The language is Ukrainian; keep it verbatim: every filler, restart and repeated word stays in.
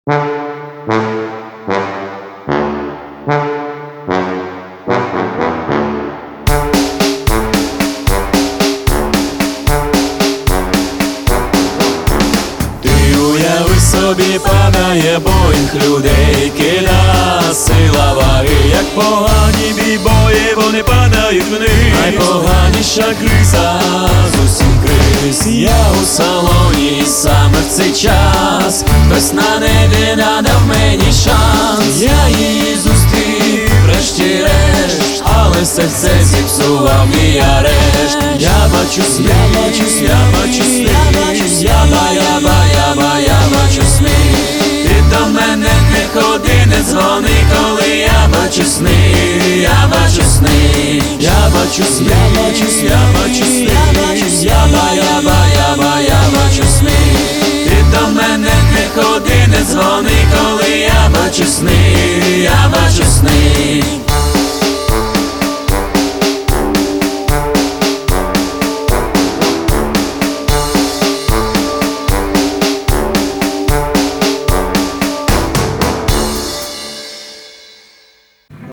Уяви собі, падає Боїнг, людей кида сила ваги, як погані бібої, вони падають вниз. Найпоганіша криза з усіх криз. Я у салоні саме в цей час, хтось на небі надав мені шанс. Я її зустрів, врешті-решт, але серце зіпсував мій арешт. Я бачу сни, я бачу сни, я бачу сни, я ба, я ба, я ба, я бачу сни. Ти до мене не ходи, не дзвони, коли я бачу сни, я бачу сни, я бачу сни, я бачу сни, я бачу сни, я ба, я ба, я ба, я бачу сни. Ти до мене не ходи, не дзвони,